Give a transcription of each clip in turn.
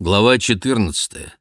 Глава 14.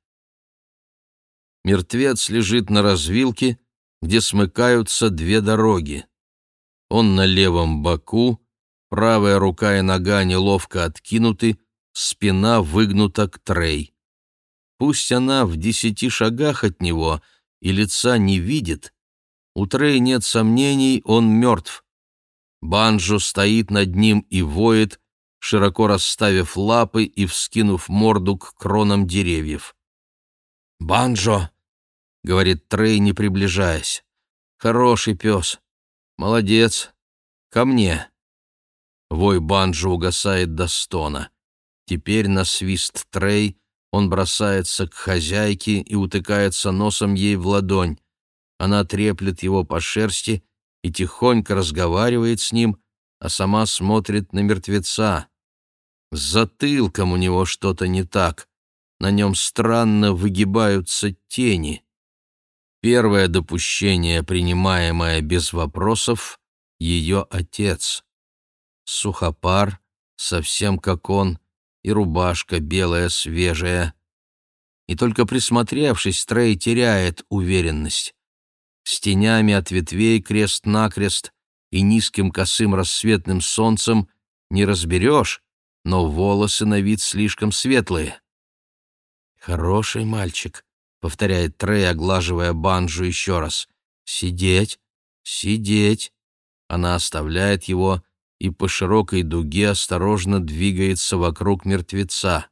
Мертвец лежит на развилке, где смыкаются две дороги. Он на левом боку, правая рука и нога неловко откинуты, спина выгнута к Трей. Пусть она в 10 шагах от него и лица не видит, у Трей нет сомнений, он мертв. Банджо стоит над ним и воет, широко расставив лапы и вскинув морду к кронам деревьев. «Банджо!» — говорит Трей, не приближаясь. «Хороший пес. Молодец. Ко мне!» Вой Банджо угасает до стона. Теперь на свист Трей он бросается к хозяйке и утыкается носом ей в ладонь. Она треплет его по шерсти и тихонько разговаривает с ним, а сама смотрит на мертвеца. С затылком у него что-то не так. На нем странно выгибаются тени. Первое допущение, принимаемое без вопросов, — ее отец. Сухопар, совсем как он, и рубашка белая, свежая. И только присмотревшись, Трей теряет уверенность. С тенями от ветвей крест-накрест и низким косым рассветным солнцем не разберешь, но волосы на вид слишком светлые. «Хороший мальчик», — повторяет Трей, оглаживая Банджо еще раз. «Сидеть, сидеть». Она оставляет его и по широкой дуге осторожно двигается вокруг мертвеца.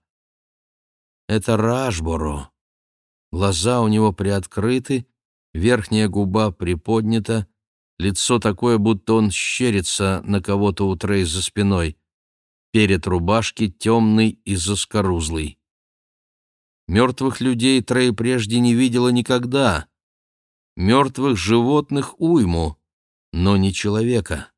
Это Рашборо. Глаза у него приоткрыты, верхняя губа приподнята, лицо такое, будто он щерится на кого-то у Трей за спиной. Перед рубашки темный и заскорузлый. Мертвых людей Трей прежде не видела никогда. Мертвых животных уйму, но не человека.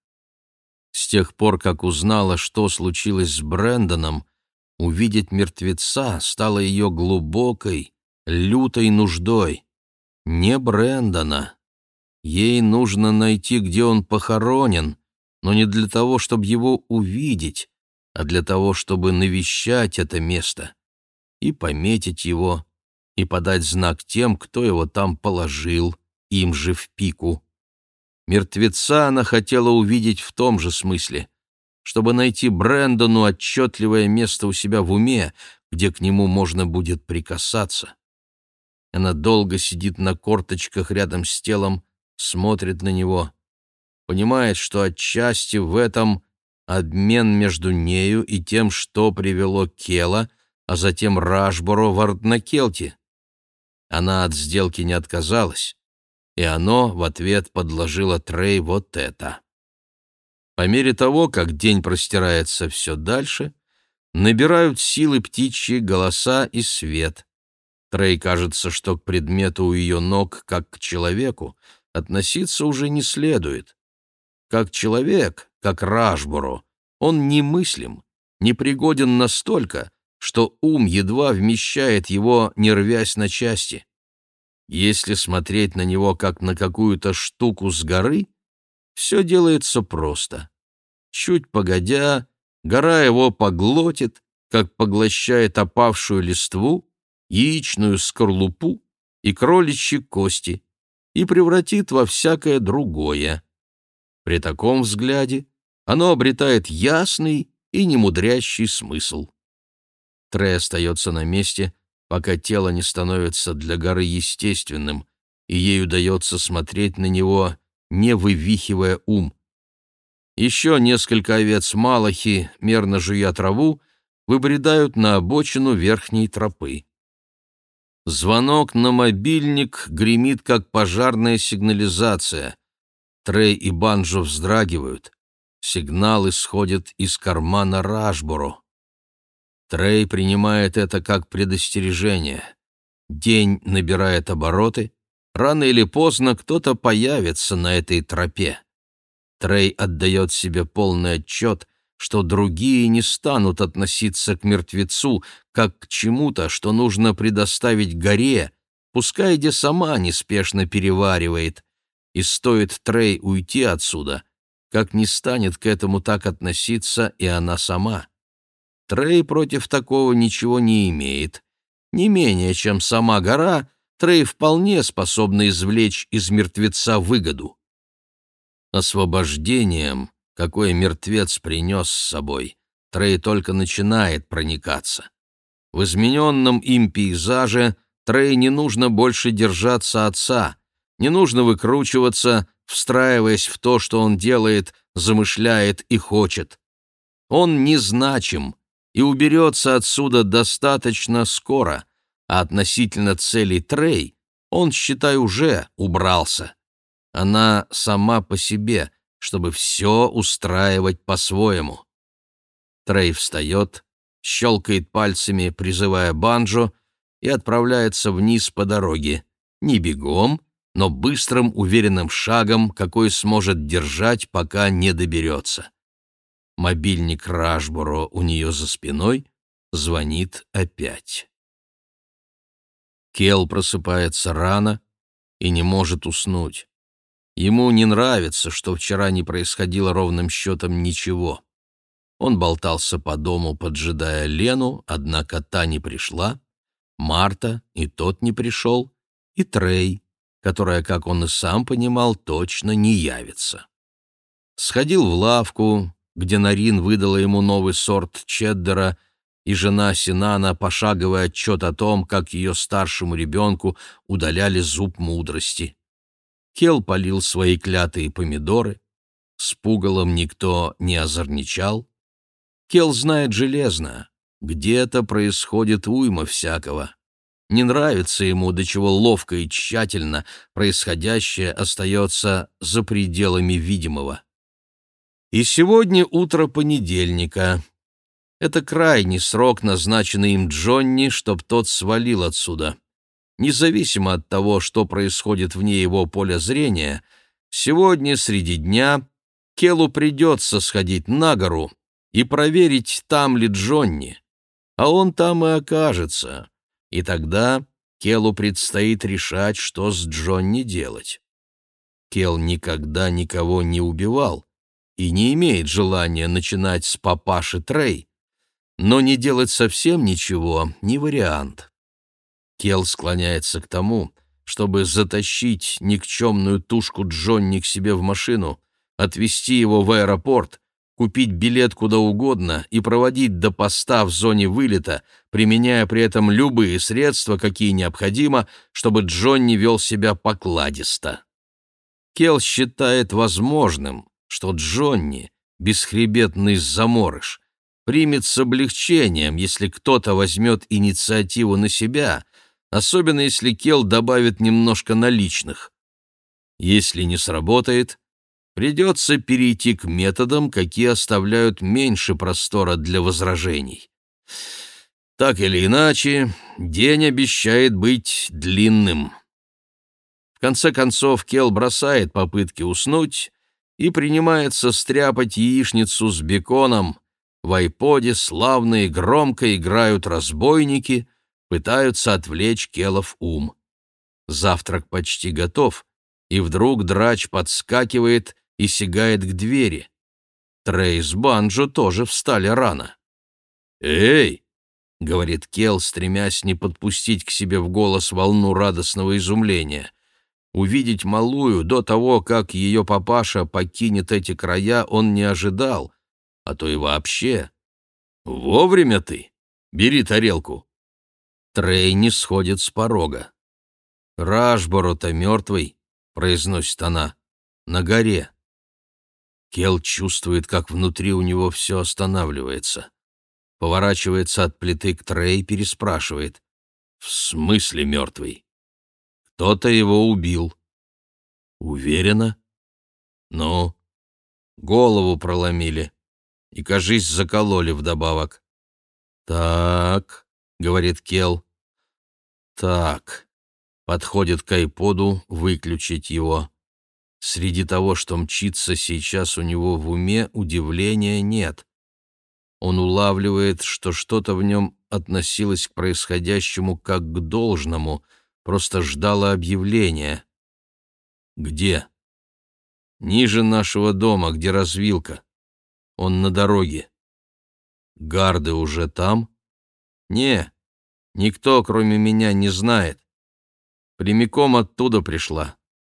С тех пор, как узнала, что случилось с Брэндоном, увидеть мертвеца стало ее глубокой, лютой нуждой. Не Брэндона. Ей нужно найти, где он похоронен, но не для того, чтобы его увидеть, а для того, чтобы навещать это место и пометить его, и подать знак тем, кто его там положил, им же в пику. Мертвеца она хотела увидеть в том же смысле, чтобы найти Брэндону отчетливое место у себя в уме, где к нему можно будет прикасаться. Она долго сидит на корточках рядом с телом, смотрит на него, понимает, что отчасти в этом обмен между нею и тем, что привело Кела, а затем Рашборо в Арднакелте. Она от сделки не отказалась, и оно в ответ подложило Трей вот это. По мере того, как день простирается все дальше, набирают силы птичьи голоса и свет. Трей кажется, что к предмету у ее ног, как к человеку, относиться уже не следует. Как человек, как Рашборо, он немыслим, непригоден настолько, что ум едва вмещает его, не рвясь на части. Если смотреть на него как на какую-то штуку с горы, все делается просто. Чуть погодя, гора его поглотит, как поглощает опавшую листву, яичную скорлупу и кроличьи кости, и превратит во всякое другое. При таком взгляде оно обретает ясный и немудрящий смысл. Трей остается на месте, пока тело не становится для горы естественным, и ей удается смотреть на него, не вывихивая ум. Еще несколько овец Малахи, мерно жуя траву, выбредают на обочину верхней тропы. Звонок на мобильник гремит, как пожарная сигнализация. Трей и Банджо вздрагивают. Сигнал исходит из кармана Рашборо. Трей принимает это как предостережение. День набирает обороты. Рано или поздно кто-то появится на этой тропе. Трей отдает себе полный отчет, что другие не станут относиться к мертвецу как к чему-то, что нужно предоставить горе, пускай где сама неспешно переваривает. И стоит Трей уйти отсюда, как не станет к этому так относиться и она сама. Трей против такого ничего не имеет. Не менее, чем сама гора, Трей вполне способна извлечь из мертвеца выгоду. Освобождением, какое мертвец принес с собой, Трей только начинает проникаться. В измененном им пейзаже Трей не нужно больше держаться отца, не нужно выкручиваться, встраиваясь в то, что он делает, замышляет и хочет. Он незначим и уберется отсюда достаточно скоро, а относительно целей Трей он, считай, уже убрался. Она сама по себе, чтобы все устраивать по-своему. Трей встает, щелкает пальцами, призывая банджо, и отправляется вниз по дороге, не бегом, но быстрым, уверенным шагом, какой сможет держать, пока не доберется. Мобильник Рашборо у нее за спиной звонит опять. Кел просыпается рано и не может уснуть. Ему не нравится, что вчера не происходило ровным счетом ничего. Он болтался по дому, поджидая Лену, однако та не пришла, Марта, и тот не пришел, и Трей, которая, как он и сам понимал, точно не явится. Сходил в лавку, где Нарин выдала ему новый сорт чеддера, и жена Синана, пошаговый отчет о том, как ее старшему ребенку удаляли зуб мудрости. Кел полил свои клятые помидоры, с пугалом никто не озорничал. Кел знает железно, где-то происходит уйма всякого. Не нравится ему, до чего ловко и тщательно происходящее остается за пределами видимого. И сегодня утро понедельника. Это крайний срок, назначенный им Джонни, чтоб тот свалил отсюда. Независимо от того, что происходит вне его поля зрения, сегодня среди дня Келу придется сходить на гору и проверить, там ли Джонни. А он там и окажется. И тогда Келу предстоит решать, что с Джонни делать. Кел никогда никого не убивал и не имеет желания начинать с папаши Трей, но не делать совсем ничего — не вариант. Кел склоняется к тому, чтобы затащить никчемную тушку Джонни к себе в машину, отвезти его в аэропорт, купить билет куда угодно и проводить до поста в зоне вылета, применяя при этом любые средства, какие необходимо, чтобы Джонни вел себя покладисто. Кел считает возможным, что Джонни, бесхребетный заморыш, примет с облегчением, если кто-то возьмет инициативу на себя, особенно если Кел добавит немножко наличных. Если не сработает, придется перейти к методам, какие оставляют меньше простора для возражений. Так или иначе, день обещает быть длинным. В конце концов, Кел бросает попытки уснуть и принимается стряпать яичницу с беконом. В айподе славно и громко играют разбойники, пытаются отвлечь Келов ум. Завтрак почти готов, и вдруг драч подскакивает и сигает к двери. Трей с Банджо тоже встали рано. «Эй!» — говорит Кел, стремясь не подпустить к себе в голос волну радостного изумления. Увидеть малую до того, как ее папаша покинет эти края, он не ожидал, а то и вообще. «Вовремя ты! Бери тарелку!» Трей не сходит с порога. «Рашборо-то мертвый», — произносит она, — «на горе». Кел чувствует, как внутри у него все останавливается. Поворачивается от плиты к Трей, переспрашивает. «В смысле мертвый?» «Кто-то его убил». «Уверена?» «Ну?» «Голову проломили. И, кажись, закололи вдобавок». «Так», — говорит Кел. «Так», — подходит к айподу выключить его. Среди того, что мчится сейчас у него в уме, удивления нет. Он улавливает, что что-то в нем относилось к происходящему как к должному, просто ждало объявления. «Где?» «Ниже нашего дома, где развилка. Он на дороге». Гарды уже там? Не, никто, кроме меня, не знает. Прямиком оттуда пришла.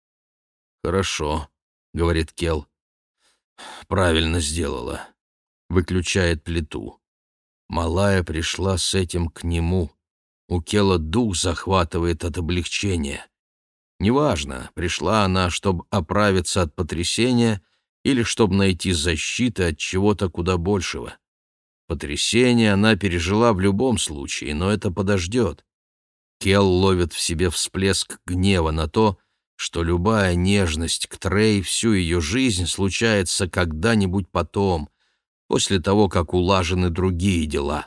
Хорошо, говорит Кел. Правильно сделала. Выключает плиту. Малая пришла с этим к нему. У Кела дух захватывает от облегчения. Неважно, пришла она, чтобы оправиться от потрясения или чтобы найти защиту от чего-то куда большего. Потрясение она пережила в любом случае, но это подождет. Кел ловит в себе всплеск гнева на то, что любая нежность к Трей всю ее жизнь случается когда-нибудь потом, после того, как улажены другие дела.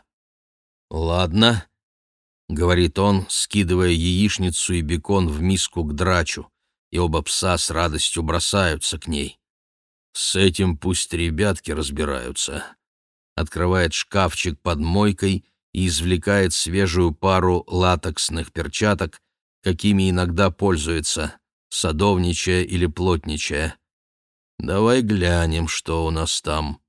«Ладно», — говорит он, скидывая яичницу и бекон в миску к драчу, и оба пса с радостью бросаются к ней. «С этим пусть ребятки разбираются». Открывает шкафчик под мойкой и извлекает свежую пару латексных перчаток, какими иногда пользуется, садовничая или плотничая. «Давай глянем, что у нас там».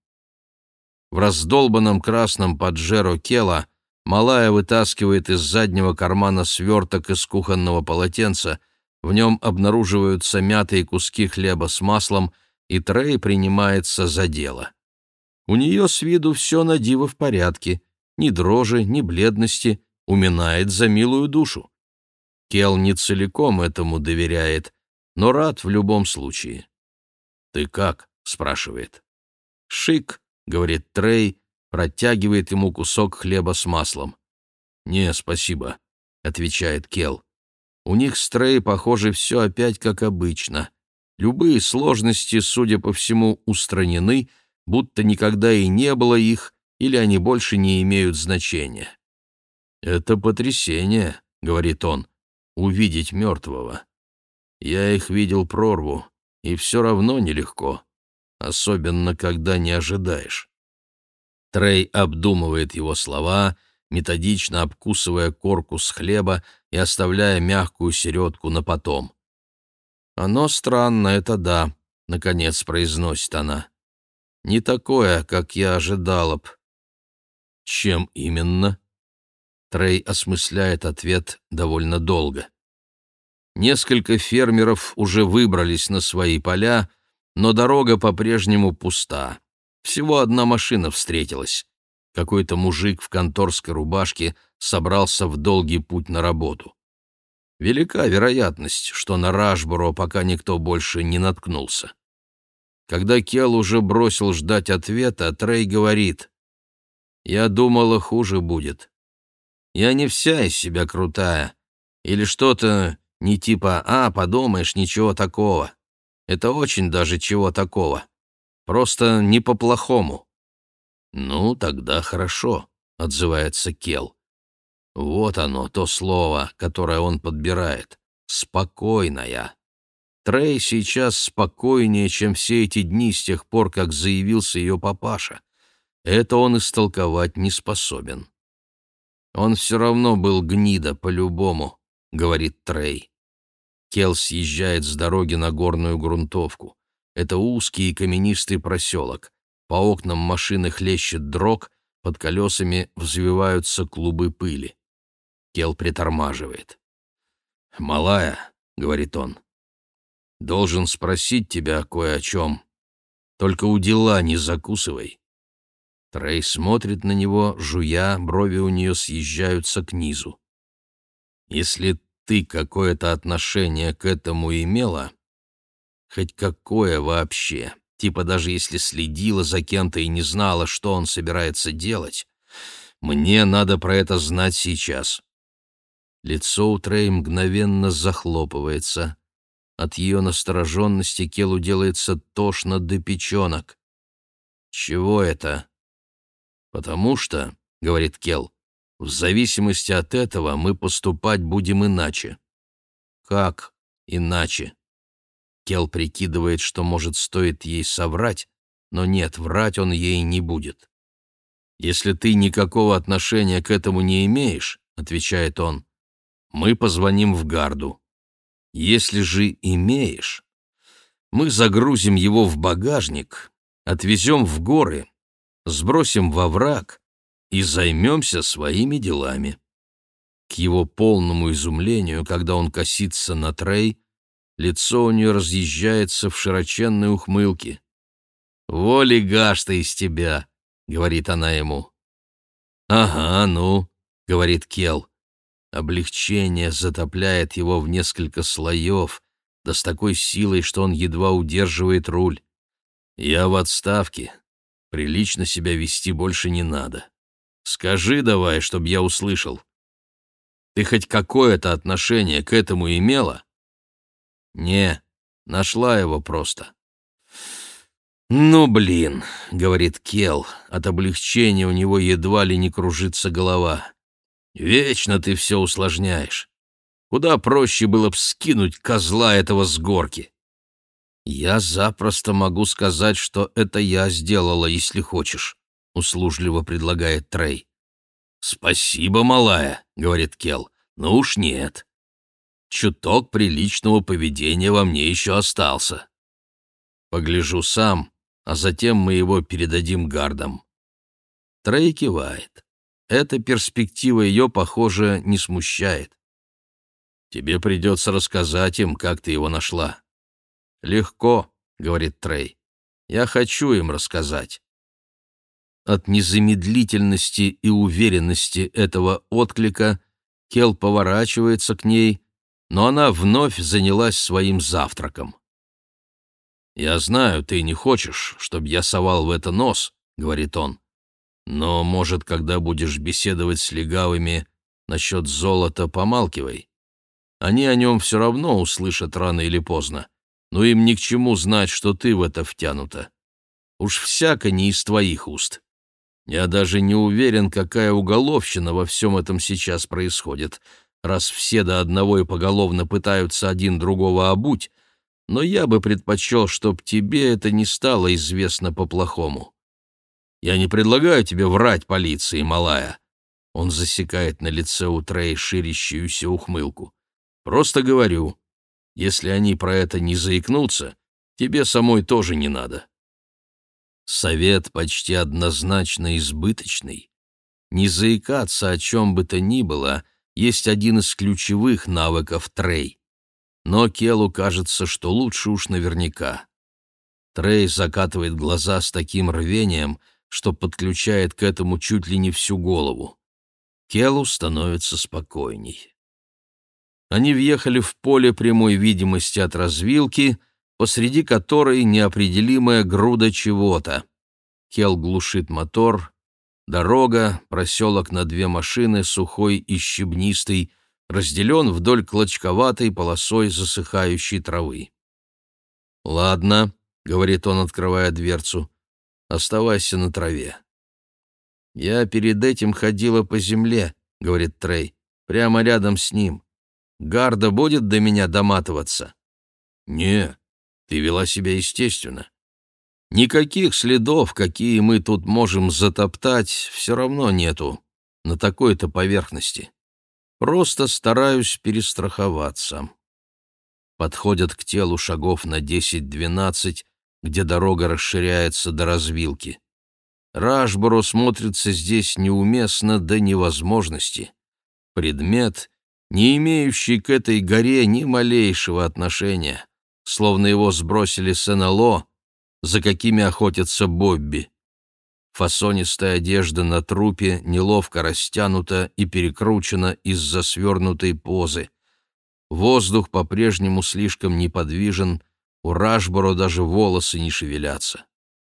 В раздолбанном красном паджеро Кела малая вытаскивает из заднего кармана сверток из кухонного полотенца, в нем обнаруживаются мятые куски хлеба с маслом, и Трей принимается за дело. У нее с виду все на диво в порядке, ни дрожи, ни бледности, уминает за милую душу. Кел не целиком этому доверяет, но рад в любом случае. «Ты как?» — спрашивает. «Шик», — говорит Трей, протягивает ему кусок хлеба с маслом. «Не, спасибо», — отвечает Кел. У них с Трей, похоже, все опять как обычно. Любые сложности, судя по всему, устранены, будто никогда и не было их, или они больше не имеют значения. «Это потрясение», — говорит он, — «увидеть мертвого. Я их видел прорву, и все равно нелегко, особенно когда не ожидаешь». Трей обдумывает его слова, методично обкусывая корку с хлеба и оставляя мягкую середку на потом. «Оно странно, это да», — наконец произносит она. «Не такое, как я ожидала б». «Чем именно?» Трей осмысляет ответ довольно долго. Несколько фермеров уже выбрались на свои поля, но дорога по-прежнему пуста. Всего одна машина встретилась. Какой-то мужик в конторской рубашке собрался в долгий путь на работу. Велика вероятность, что на Рашборо пока никто больше не наткнулся. Когда Кел уже бросил ждать ответа, Трей говорит: «Я думала, хуже будет. Я не вся из себя крутая. Или что-то не типа подумаешь, ничего такого. Это очень даже чего такого. Просто не по-плохому». «Ну, тогда хорошо», — отзывается Кел. Вот оно, то слово, которое он подбирает. «Спокойная». Трей сейчас спокойнее, чем все эти дни с тех пор, как заявился ее папаша. Это он истолковать не способен. «Он все равно был гнида, по-любому», — говорит Трей. Кел съезжает с дороги на горную грунтовку. Это узкий и каменистый проселок. По окнам машины хлещет дрог, под колесами взвиваются клубы пыли. Кел притормаживает. «Малая», — говорит он, — «должен спросить тебя кое о чем. Только у дела не закусывай». Трей смотрит на него, жуя, брови у нее съезжаются к низу. «Если ты какое-то отношение к этому имела, хоть какое вообще, типа даже если следила за кем-то и не знала, что он собирается делать, мне надо про это знать сейчас». Лицо у Трей мгновенно захлопывается. От ее настороженности Келу делается тошно до печенок. «Чего это?» «Потому что, — говорит Кел, — в зависимости от этого мы поступать будем иначе». «Как иначе?» Кел прикидывает, что, может, стоит ей соврать, но нет, врать он ей не будет. «Если ты никакого отношения к этому не имеешь, — отвечает он, — мы позвоним в гарду. Если же имеешь, мы загрузим его в багажник, отвезем в горы, сбросим во враг и займемся своими делами». К его полному изумлению, когда он косится на Трей, лицо у нее разъезжается в широченной ухмылке. «Воли гаш-то из тебя», — говорит она ему. «Ага, ну», — говорит Келл. Облегчение затопляет его в несколько слоев, да с такой силой, что он едва удерживает руль. «Я в отставке. Прилично себя вести больше не надо. Скажи давай, чтоб я услышал. Ты хоть какое-то отношение к этому имела?» «Не, нашла его просто». «Ну, блин», — говорит Келл, от облегчения у него едва ли не кружится голова. «Вечно ты все усложняешь. Куда проще было б скинуть козла этого с горки». «Я запросто могу сказать, что это я сделала, если хочешь», — услужливо предлагает Трей. «Спасибо, малая», — говорит Келл, — «но уж нет. Чуток приличного поведения во мне еще остался. Погляжу сам, а затем мы его передадим гардам». Трей кивает. Эта перспектива ее, похоже, не смущает. «Тебе придется рассказать им, как ты его нашла». «Легко», — говорит Трей. «Я хочу им рассказать». От незамедлительности и уверенности этого отклика Келл поворачивается к ней, но она вновь занялась своим завтраком. «Я знаю, ты не хочешь, чтобы я совал в это нос», — говорит он. «Но, может, когда будешь беседовать с легавыми насчет золота, помалкивай. Они о нем все равно услышат рано или поздно, но им ни к чему знать, что ты в это втянута. Уж всяко не из твоих уст. Я даже не уверен, какая уголовщина во всем этом сейчас происходит, раз все до одного и поголовно пытаются один другого обуть, но я бы предпочел, чтоб тебе это не стало известно по-плохому. Я не предлагаю тебе врать полиции, малая». Он засекает на лице у Трей ширящуюся ухмылку. «Просто говорю, если они про это не заикнутся, тебе самой тоже не надо». Совет почти однозначно избыточный. Не заикаться о чем бы то ни было есть один из ключевых навыков Трей. Но Келлу кажется, что лучше уж наверняка. Трей закатывает глаза с таким рвением, что подключает к этому чуть ли не всю голову. Келлу становится спокойней. Они въехали в поле прямой видимости от развилки, посреди которой неопределимая груда чего-то. Келл глушит мотор. Дорога, проселок на две машины, сухой и щебнистый, разделен вдоль клочковатой полосой засыхающей травы. «Ладно», — говорит он, открывая дверцу, — «оставайся на траве». «Я перед этим ходила по земле», — говорит Трей, — «прямо рядом с ним. Гарда будет до меня доматываться?» «Не, ты вела себя естественно. Никаких следов, какие мы тут можем затоптать, все равно нету на такой-то поверхности. Просто стараюсь перестраховаться». Подходят к телу шагов на 10-12, где дорога расширяется до развилки. Рашборо смотрится здесь неуместно до невозможности. Предмет, не имеющий к этой горе ни малейшего отношения, словно его сбросили с НЛО, за какими охотятся Бобби. Фасонистая одежда на трупе неловко растянута и перекручена из-за свернутой позы. Воздух по-прежнему слишком неподвижен, у Рашборо даже волосы не шевелятся.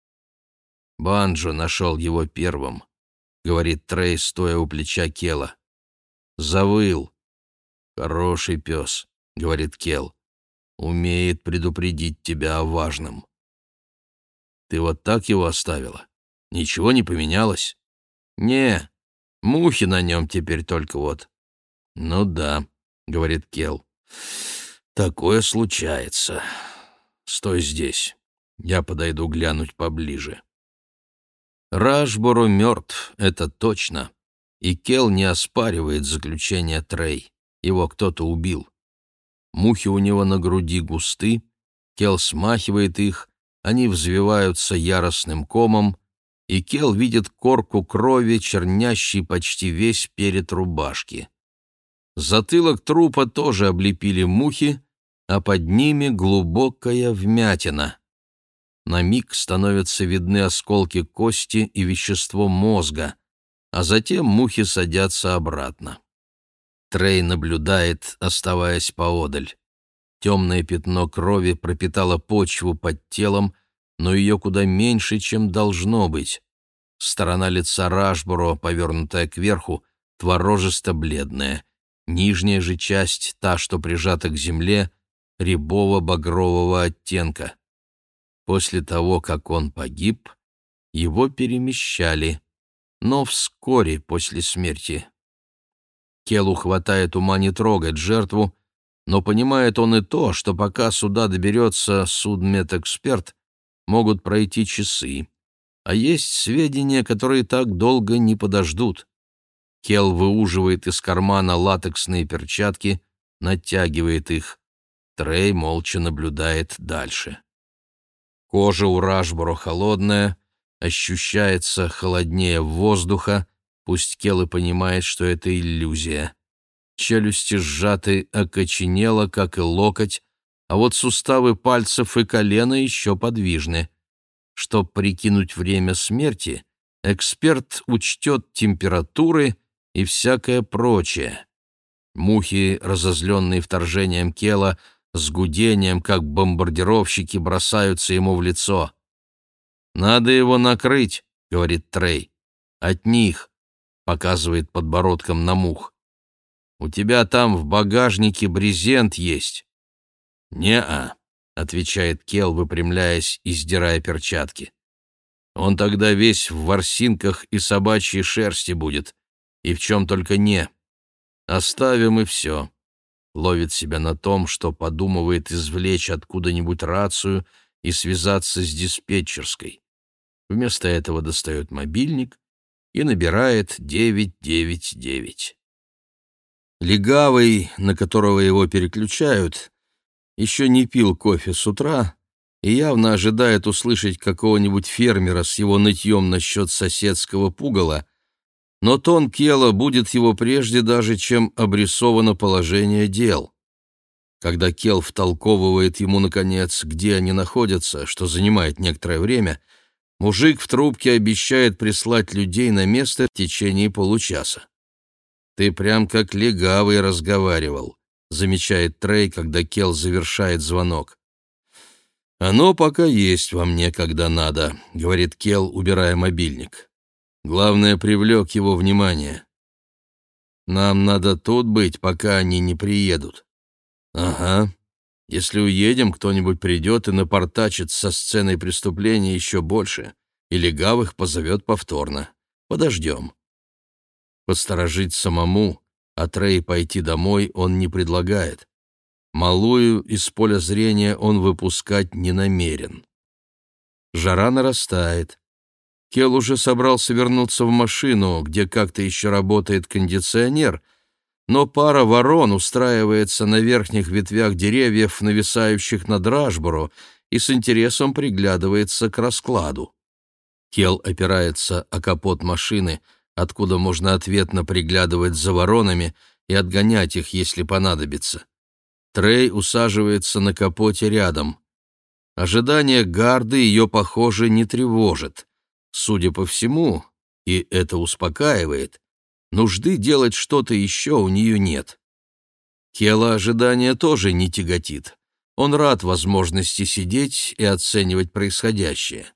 «Банджо нашел его первым», — говорит Трей, стоя у плеча Келла. «Завыл». «Хороший пес», — говорит Келл. «Умеет предупредить тебя о важном». «Ты вот так его оставила? Ничего не поменялось?» «Не, мухи на нем теперь только вот». «Ну да», — говорит Келл. «Такое случается. Стой здесь. Я подойду глянуть поближе». Рашборо мертв, это точно, и Келл не оспаривает заключение Трей. Его кто-то убил. Мухи у него на груди густы, Келл смахивает их, они взвиваются яростным комом, и Кел видит корку крови, чернящей почти весь перед рубашки. Затылок трупа тоже облепили мухи, а под ними глубокая вмятина. На миг становятся видны осколки кости и вещество мозга, а затем мухи садятся обратно. Трей наблюдает, оставаясь поодаль. Темное пятно крови пропитало почву под телом, но ее куда меньше, чем должно быть. Сторона лица Рашборо, повернутая кверху, творожисто-бледная. Нижняя же часть, та, что прижата к земле, рябово-багрового оттенка. После того, как он погиб, его перемещали, но вскоре после смерти. Келу хватает ума не трогать жертву, но понимает он и то, что пока сюда доберется судмедэксперт, могут пройти часы, а есть сведения, которые так долго не подождут. Кел выуживает из кармана латексные перчатки, натягивает их. Трей молча наблюдает дальше. Кожа у Рашборо холодная, ощущается холоднее воздуха, пусть Кел и понимает, что это иллюзия. Челюсти сжаты окоченело, как и локоть, а вот суставы пальцев и колена еще подвижны. Чтоб прикинуть время смерти, эксперт учтет температуры и всякое прочее. Мухи, разозленные вторжением Кела, с гудением, как бомбардировщики, бросаются ему в лицо. «Надо его накрыть», — говорит Трей. «От них», — показывает подбородком на мух. «У тебя там в багажнике брезент есть». «Не-а», — отвечает Кел, выпрямляясь и сдирая перчатки. «Он тогда весь в ворсинках и собачьей шерсти будет, и в чем только не. Оставим и все». Ловит себя на том, что подумывает извлечь откуда-нибудь рацию и связаться с диспетчерской. Вместо этого достает мобильник и набирает 999. Легавый, на которого его переключают, еще не пил кофе с утра и явно ожидает услышать какого-нибудь фермера с его нытьем насчет соседского пугала, но тон Кела будет его прежде даже, чем обрисовано положение дел. Когда Кел втолковывает ему, наконец, где они находятся, что занимает некоторое время, мужик в трубке обещает прислать людей на место в течение получаса. «Ты прям как легавый разговаривал», — замечает Трей, когда Кел завершает звонок. «Оно пока есть во мне, когда надо», — говорит Кел, убирая мобильник. Главное, привлек его внимание. «Нам надо тут быть, пока они не приедут». «Ага. Если уедем, кто-нибудь придет и напортачит со сценой преступления еще больше, и легавых позовет повторно. Подождем». Посторожить самому, а Трей пойти домой он не предлагает. Малую из поля зрения он выпускать не намерен. Жара нарастает. Кел уже собрался вернуться в машину, где как-то еще работает кондиционер, но пара ворон устраивается на верхних ветвях деревьев, нависающих над Рашборо, и с интересом приглядывается к раскладу. Кел опирается о капот машины, откуда можно ответно приглядывать за воронами и отгонять их, если понадобится. Трей усаживается на капоте рядом. Ожидание гарды ее, похоже, не тревожит. Судя по всему, и это успокаивает, нужды делать что-то еще у нее нет. Кела ожидания тоже не тяготит. Он рад возможности сидеть и оценивать происходящее.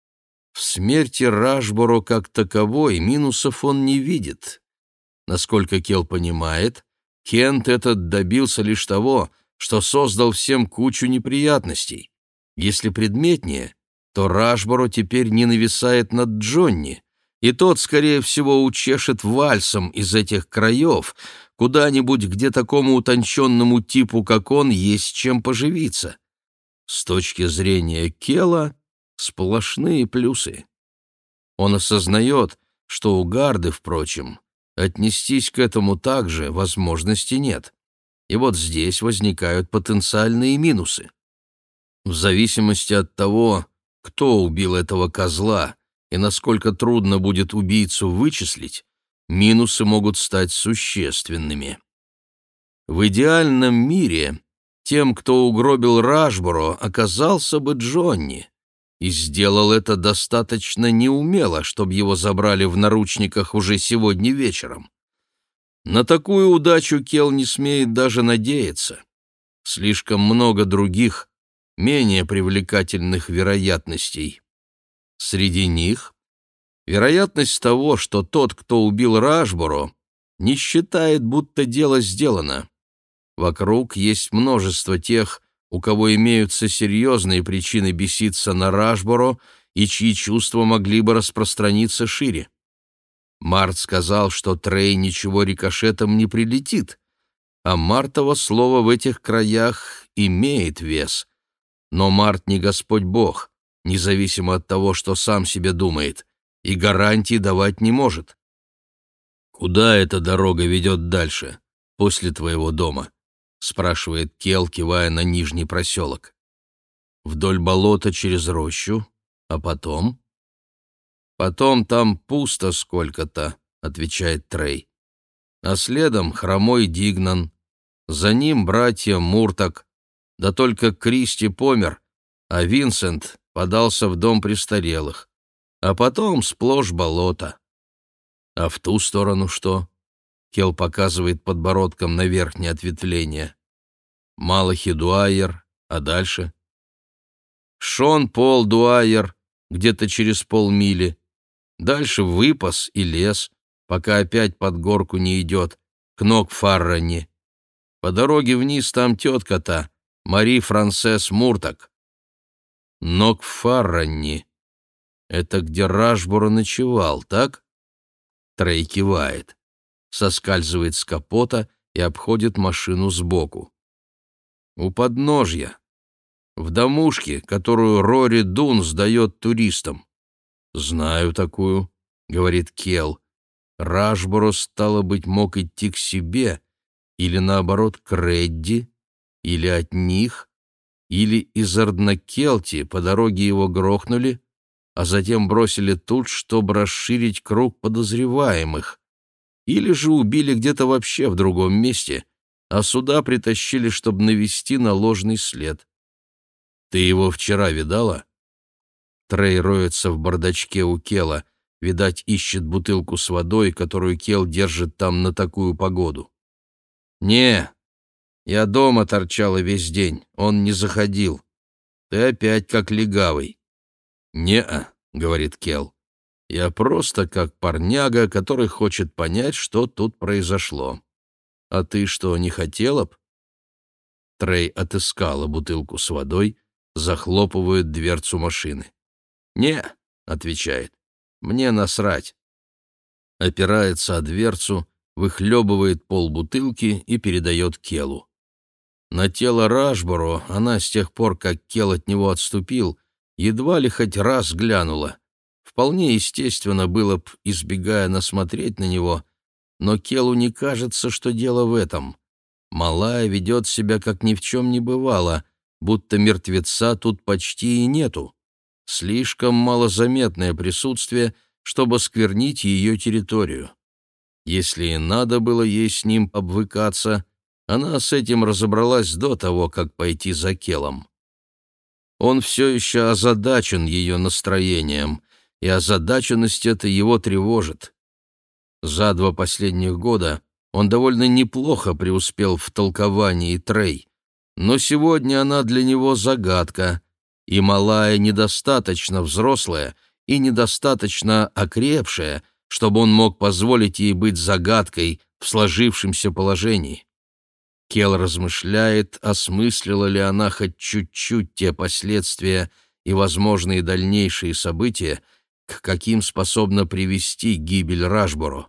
В смерти Рашборо как таковой минусов он не видит. Насколько Кел понимает, Кент этот добился лишь того, что создал всем кучу неприятностей. Если предметнее, то Рашборо теперь не нависает над Джонни, и тот, скорее всего, учешет вальсом из этих краев куда-нибудь, где такому утонченному типу, как он, есть чем поживиться. С точки зрения Кела сплошные плюсы. Он осознает, что у гарды, впрочем, отнестись к этому также возможности нет. И вот здесь возникают потенциальные минусы. В зависимости от того, кто убил этого козла и насколько трудно будет убийцу вычислить, минусы могут стать существенными. В идеальном мире тем, кто угробил Рашборо, оказался бы Джонни, и сделал это достаточно неумело, чтобы его забрали в наручниках уже сегодня вечером. На такую удачу Келл не смеет даже надеяться. Слишком много других, менее привлекательных вероятностей. Среди них вероятность того, что тот, кто убил Рашборо, не считает, будто дело сделано. Вокруг есть множество тех, у кого имеются серьезные причины беситься на Рашборо и чьи чувства могли бы распространиться шире. Март сказал, что Трей ничего рикошетом не прилетит, а Мартово слово в этих краях имеет вес. Но Март не Господь Бог, независимо от того, что сам себе думает, и гарантий давать не может. «Куда эта дорога ведет дальше, после твоего дома?» — спрашивает Келл, кивая на нижний проселок. «Вдоль болота через рощу, а потом?» «Потом там пусто сколько-то», — отвечает Трей. «А следом хромой Дигнан, за ним братья Муртак, да только Кристи помер, а Винсент подался в дом престарелых, а потом сплошь болото». «А в ту сторону что?» — Келл показывает подбородком на верхнее ответвление. «Малахи Дуайер, а дальше?» «Шон Пол Дуайер, где-то через полмили. Дальше выпас и лес, пока опять под горку не идет, к Нокфаррани. По дороге вниз там тетка-то, Мари Франсес Муртак». «Нокфаррани. Это где Рашборо ночевал, так?» Трей кивает, соскальзывает с капота и обходит машину сбоку. «У подножья, в домушке, которую Рори Дун сдает туристам». «Знаю такую», — говорит Келл. «Рашборо, стало быть, мог идти к себе, или, наоборот, к Редди, или от них, или из Арднакелти по дороге его грохнули, а затем бросили тут, чтобы расширить круг подозреваемых, или же убили где-то вообще в другом месте, а сюда притащили, чтобы навести на ложный след. Ты его вчера видала?» Трей роется в бардачке у Келла, видать, ищет бутылку с водой, которую Келл держит там на такую погоду. «Не, я дома торчала весь день, он не заходил. Ты опять как легавый». «Не-а», — говорит Келл, — «я просто как парняга, который хочет понять, что тут произошло. А ты что, не хотела б?» Трей отыскала бутылку с водой, захлопывает дверцу машины. «Не», — отвечает, — «мне насрать». Опирается о дверцу, выхлебывает полбутылки и передает Келлу. На тело Рашборо она с тех пор, как Келл от него отступил, едва ли хоть раз глянула. Вполне естественно было б, избегая насмотреть на него, но Келлу не кажется, что дело в этом. Малая ведет себя, как ни в чем не бывало, будто мертвеца тут почти и нету. Слишком малозаметное присутствие, чтобы сквернить ее территорию. Если и надо было ей с ним обвыкаться, она с этим разобралась до того, как пойти за Келлом. Он все еще озадачен ее настроением, и озадаченность эта его тревожит. За 2 последних года он довольно неплохо преуспел в толковании Трей, но сегодня она для него загадка, и малая недостаточно взрослая и недостаточно окрепшая, чтобы он мог позволить ей быть загадкой в сложившемся положении. Келл размышляет, осмыслила ли она хоть чуть-чуть те последствия и возможные дальнейшие события, к каким способна привести гибель Рашборо.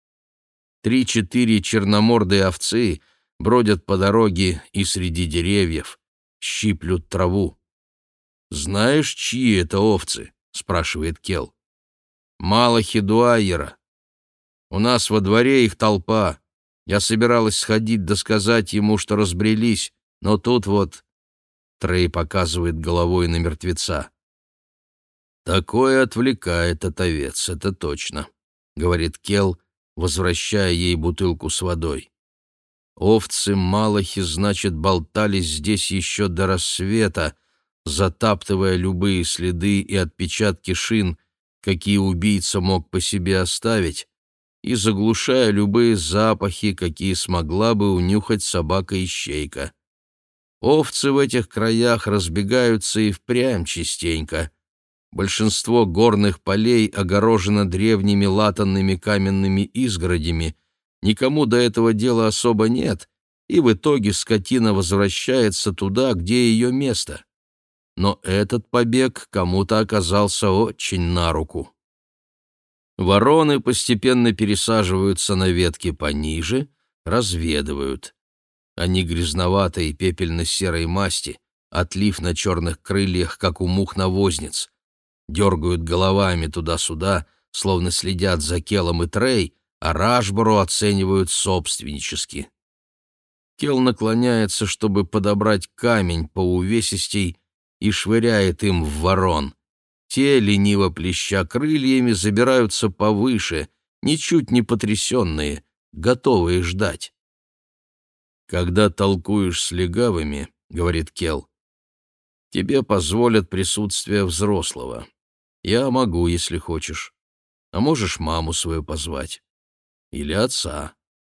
3-4 черномордые овцы бродят по дороге и среди деревьев, щиплют траву. «Знаешь, чьи это овцы?» — спрашивает Келл. «Малахи Дуайера. У нас во дворе их толпа. Я собиралась сходить да сказать ему, что разбрелись, но тут вот...» Трей показывает головой на мертвеца. «Такое отвлекает от овец, это точно», — говорит Кел, возвращая ей бутылку с водой. «Овцы Малахи, значит, болтались здесь еще до рассвета, затаптывая любые следы и отпечатки шин, какие убийца мог по себе оставить, и заглушая любые запахи, какие смогла бы унюхать собака-ищейка. Овцы в этих краях разбегаются и впрямь частенько. Большинство горных полей огорожено древними латанными каменными изгородями, никому до этого дела особо нет, и в итоге скотина возвращается туда, где ее место. Но этот побег кому-то оказался очень на руку. Вороны постепенно пересаживаются на ветки пониже, разведывают. Они грязноватой и пепельно-серой масти, отлив на черных крыльях, как у мух-навозниц. Дергают головами туда-сюда, словно следят за Келом и Трей, а Рашборо оценивают собственнически. Кел наклоняется, чтобы подобрать камень поувесистей, и швыряет им в ворон. Те, лениво плеща крыльями, забираются повыше, ничуть не потрясенные, готовые ждать. «Когда толкуешь с легавыми, — говорит Кел, — тебе позволят присутствие взрослого. Я могу, если хочешь. А можешь маму свою позвать. Или отца.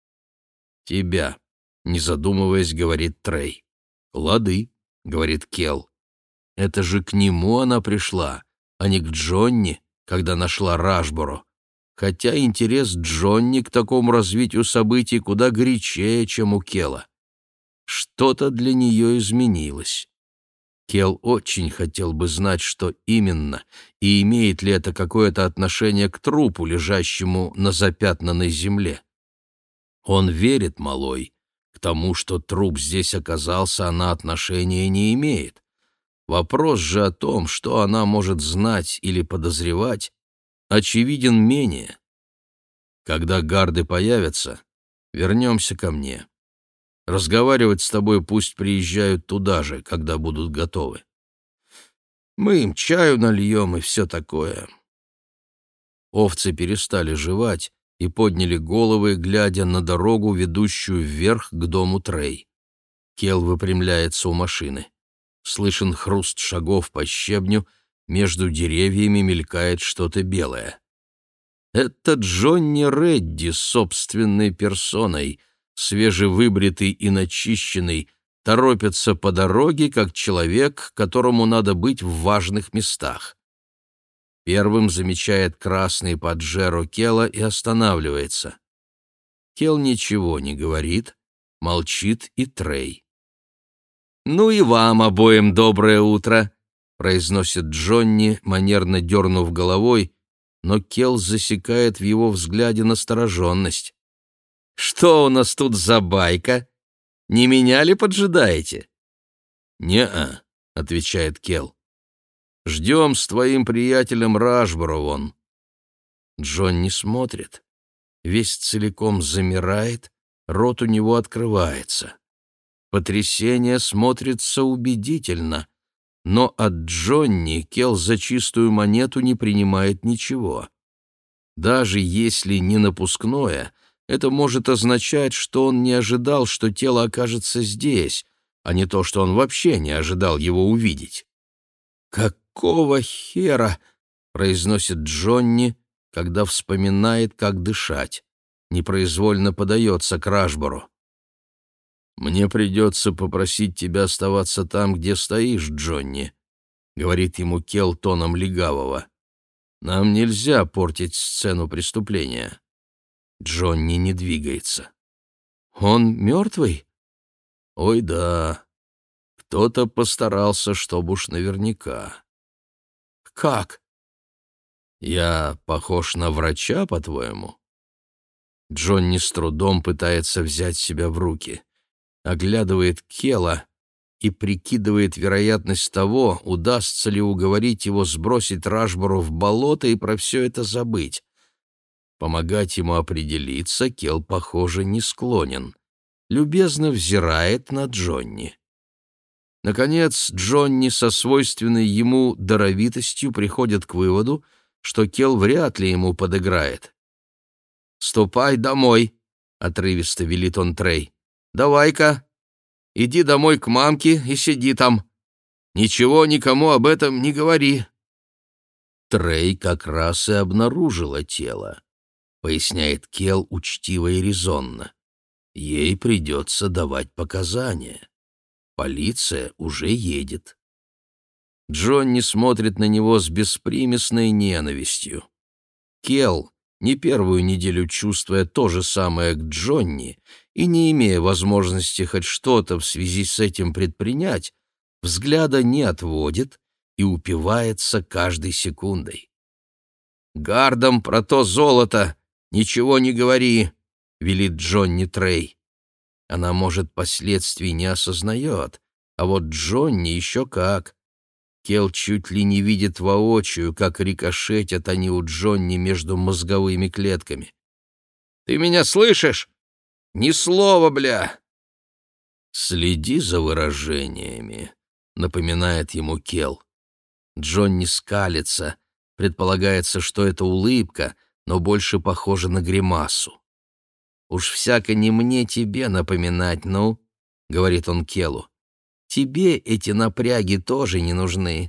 Тебя, не задумываясь, говорит Трей. Лады, говорит Кел. Это же к нему она пришла, а не к Джонни, когда нашла Рашборо. Хотя интерес Джонни к такому развитию событий куда горячее, чем у Кела. Что-то для нее изменилось. Кел очень хотел бы знать, что именно, и имеет ли это какое-то отношение к трупу, лежащему на запятнанной земле. Он верит, малой, к тому, что труп здесь оказался, она отношения не имеет. Вопрос же о том, что она может знать или подозревать, очевиден менее. Когда гарды появятся, вернемся ко мне. Разговаривать с тобой пусть приезжают туда же, когда будут готовы. Мы им чаю нальем и все такое». Овцы перестали жевать и подняли головы, глядя на дорогу, ведущую вверх к дому Трей. Кел выпрямляется у машины. Слышен хруст шагов по щебню, между деревьями мелькает что-то белое. Это Джонни Редди собственной персоной, свежевыбритый и начищенный, торопится по дороге, как человек, которому надо быть в важных местах. Первым замечает красный поджеро Кела и останавливается. Кел ничего не говорит, молчит и Трей. «Ну и вам обоим доброе утро», — произносит Джонни, манерно дернув головой, но Кел засекает в его взгляде настороженность. «Что у нас тут за байка? Не меня ли поджидаете?» «Не-а», — отвечает Кел. «Ждем с твоим приятелем Рашборо вон». Джонни смотрит. Весь целиком замирает, рот у него открывается. Потрясение смотрится убедительно, но от Джонни Кел за чистую монету не принимает ничего. Даже если не напускное, это может означать, что он не ожидал, что тело окажется здесь, а не то, что он вообще не ожидал его увидеть. «Какого хера?» — произносит Джонни, когда вспоминает, как дышать. Непроизвольно подается к Рашборо. «Мне придется попросить тебя оставаться там, где стоишь, Джонни», — говорит ему Кел тоном легавого. «Нам нельзя портить сцену преступления». Джонни не двигается. «Он мертвый?» «Ой, да. Кто-то постарался, чтобы уж наверняка». «Как?» «Я похож на врача, по-твоему?» Джонни с трудом пытается взять себя в руки. Оглядывает Кела и прикидывает вероятность того, удастся ли уговорить его сбросить Рашборо в болото и про все это забыть. Помогать ему определиться Кел, похоже, не склонен. Любезно взирает на Джонни. Наконец, Джонни со свойственной ему даровитостью приходит к выводу, что Келл вряд ли ему подыграет. «Ступай домой», — отрывисто велит он Трей. «Давай-ка, иди домой к мамке и сиди там. Ничего никому об этом не говори». Трей как раз и обнаружила тело, поясняет Келл учтиво и резонно. Ей придется давать показания. Полиция уже едет. Джонни смотрит на него с беспримесной ненавистью. Келл, не первую неделю чувствуя то же самое к Джонни и не имея возможности хоть что-то в связи с этим предпринять, взгляда не отводит и упивается каждой секундой. «Гардам про то золото ничего не говори», — велит Джонни Трей. Она, может, последствий не осознает, а вот Джонни еще как. Келл чуть ли не видит воочию, как рикошетят они у Джонни между мозговыми клетками. «Ты меня слышишь? Ни слова, бля!» «Следи за выражениями», — напоминает ему Келл. Джонни скалится, предполагается, что это улыбка, но больше похоже на гримасу. «Уж всяко не мне тебе напоминать, ну», — говорит он Келлу. «Тебе эти напряги тоже не нужны».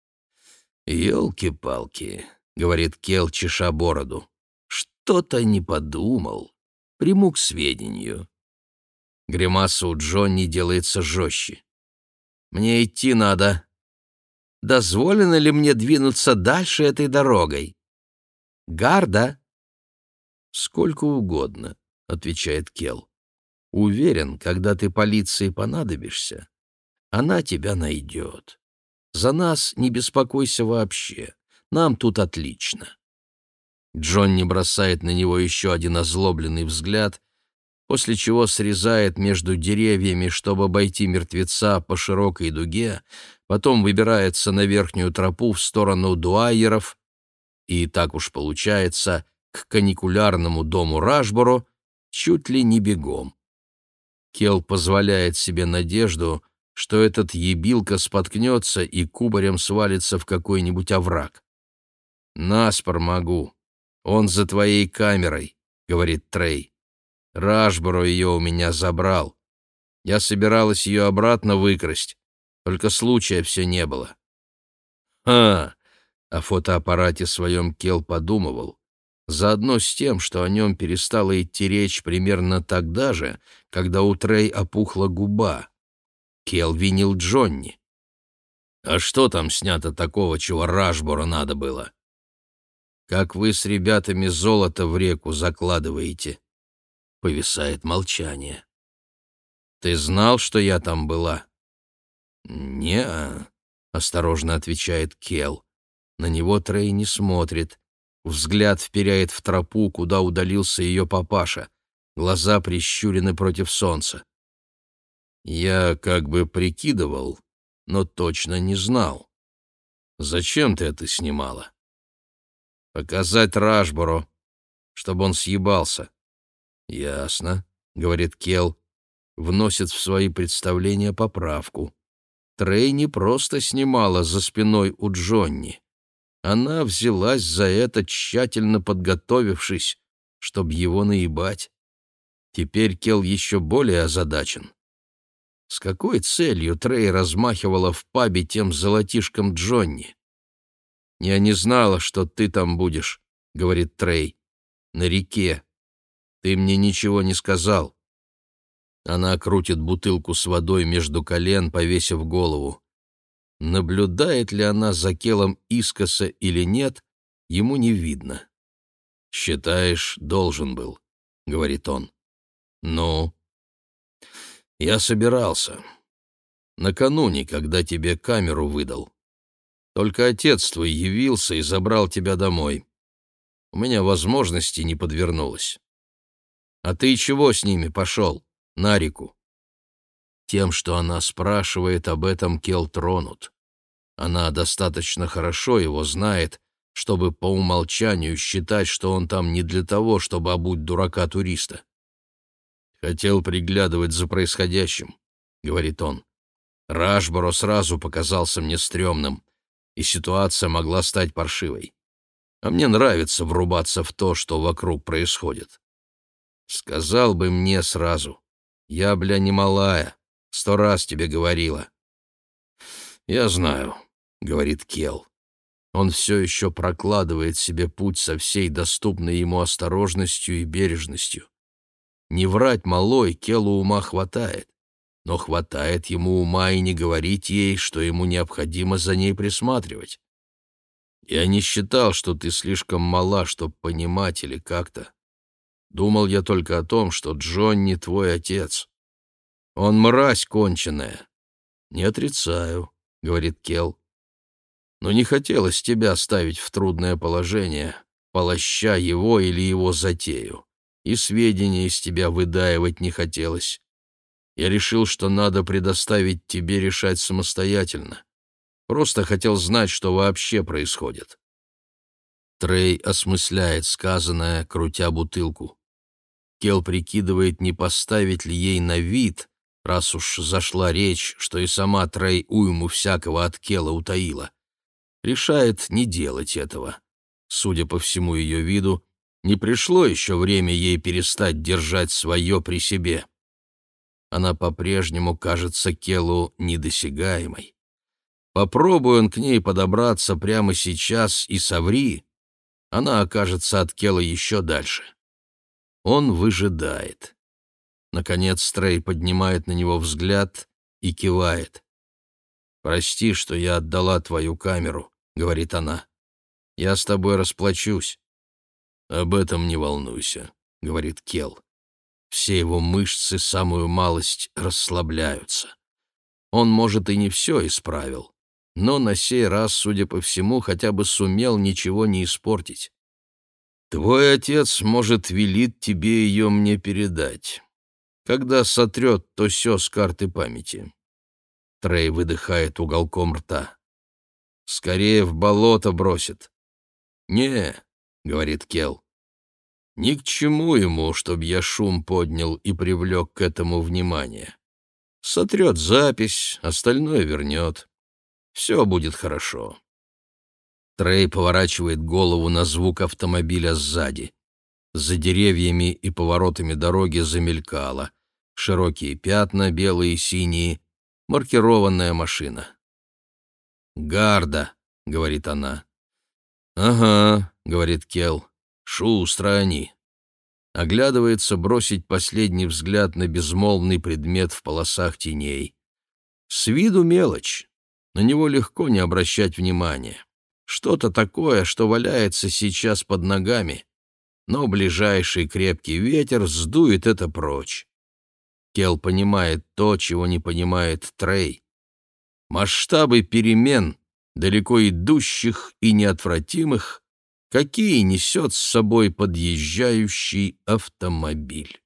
«Елки-палки», — говорит Келл, чеша бороду. «Что-то не подумал. Приму к сведению». Гримаса у Джонни делается жестче. «Мне идти надо. Дозволено ли мне двинуться дальше этой дорогой? Гарда?» «Сколько угодно», — отвечает Келл. «Уверен, когда ты полиции понадобишься, она тебя найдет. За нас не беспокойся вообще. Нам тут отлично». Джонни бросает на него еще один озлобленный взгляд, после чего срезает между деревьями, чтобы обойти мертвеца по широкой дуге, потом выбирается на верхнюю тропу в сторону Дуайеров, и так уж получается, к каникулярному дому Рашборо чуть ли не бегом. Келл позволяет себе надежду, что этот ебилка споткнется и кубарем свалится в какой-нибудь овраг. «Наспор могу. Он за твоей камерой», — говорит Трей. «Рашборо ее у меня забрал. Я собиралась ее обратно выкрасть, только случая все не было». «Ха!» — о фотоаппарате своем Келл подумывал, заодно с тем, что о нем перестала идти речь примерно тогда же, когда у Трей опухла губа. Келл винил Джонни. «А что там снято такого, чего Рашборо надо было?» «Как вы с ребятами золото в реку закладываете?» Повисает молчание. «Ты знал, что я там была?» «Не-а», — осторожно отвечает Келл. На него Трей не смотрит. Взгляд вперяет в тропу, куда удалился ее папаша. Глаза прищурены против солнца. «Я как бы прикидывал, но точно не знал. Зачем ты это снимала?» «Показать Рашборо, чтобы он съебался». «Ясно», — говорит Келл, вносит в свои представления поправку. Трей не просто снимала за спиной у Джонни. Она взялась за это, тщательно подготовившись, чтобы его наебать. Теперь Келл еще более озадачен. С какой целью Трей размахивала в пабе тем золотишком Джонни? «Я не знала, что ты там будешь», — говорит Трей. «На реке. Ты мне ничего не сказал». Она крутит бутылку с водой между колен, повесив голову. Наблюдает ли она за Келлом искоса или нет, ему не видно. «Считаешь, должен был», — говорит он. «Ну?» «Я собирался. Накануне, когда тебе камеру выдал. Только отец твой явился и забрал тебя домой. У меня возможности не подвернулось. А ты чего с ними пошел? На реку?» Тем, что она спрашивает об этом, Келл тронут. Она достаточно хорошо его знает, чтобы по умолчанию считать, что он там не для того, чтобы обуть дурака-туриста. «Хотел приглядывать за происходящим», — говорит он. Рашборо сразу показался мне стрёмным, и ситуация могла стать паршивой. А мне нравится врубаться в то, что вокруг происходит. Сказал бы мне сразу. Я, бля, не малая, 100 раз тебе говорила. «Я знаю», — говорит Келл. Он все еще прокладывает себе путь со всей доступной ему осторожностью и бережностью. Не врать малой Келлу ума хватает, но хватает ему ума и не говорить ей, что ему необходимо за ней присматривать. Я не считал, что ты слишком мала, чтоб понимать или как-то. Думал я только о том, что Джонни твой отец. Он мразь конченая. Не отрицаю, — говорит Келл. Но не хотелось тебя ставить в трудное положение, полоща его или его затею, и сведения из тебя выдаивать не хотелось. Я решил, что надо предоставить тебе решать самостоятельно. Просто хотел знать, что вообще происходит. Трей осмысляет сказанное, крутя бутылку. Келл прикидывает, не поставить ли ей на вид, раз уж зашла речь, что и сама Трей уйму всякого от Келла утаила. Решает не делать этого. Судя по всему ее виду, не пришло еще время ей перестать держать свое при себе. Она по-прежнему кажется Келлу недосягаемой. Попробуй он к ней подобраться прямо сейчас и соври, она окажется от Келла еще дальше. Он выжидает. Наконец Трей поднимает на него взгляд и кивает. «Прости, что я отдала твою камеру», — говорит она. «Я с тобой расплачусь». «Об этом не волнуйся», — говорит Келл. Все его мышцы самую малость расслабляются. Он, может, и не все исправил, но на сей раз, судя по всему, хотя бы сумел ничего не испортить. «Твой отец, может, велит тебе ее мне передать, когда сотрет то сё с карты памяти». Трей выдыхает уголком рта. «Скорее в болото бросит». «Не», — говорит Келл, — «ни к чему ему, чтоб я шум поднял и привлек к этому внимание. Сотрет запись, остальное вернет. Все будет хорошо». Трей поворачивает голову на звук автомобиля сзади. За деревьями и поворотами дороги замелькало. Широкие пятна, белые и синие, маркированная машина. «Гарда», — говорит она. «Ага», — говорит Келл, — «шустро они». Оглядывается бросить последний взгляд на безмолвный предмет в полосах теней. С виду мелочь, на него легко не обращать внимания. Что-то такое, что валяется сейчас под ногами, но ближайший крепкий ветер сдует это прочь. Келл понимает то, чего не понимает Трей. Масштабы перемен, далеко идущих и неотвратимых, какие несет с собой подъезжающий автомобиль.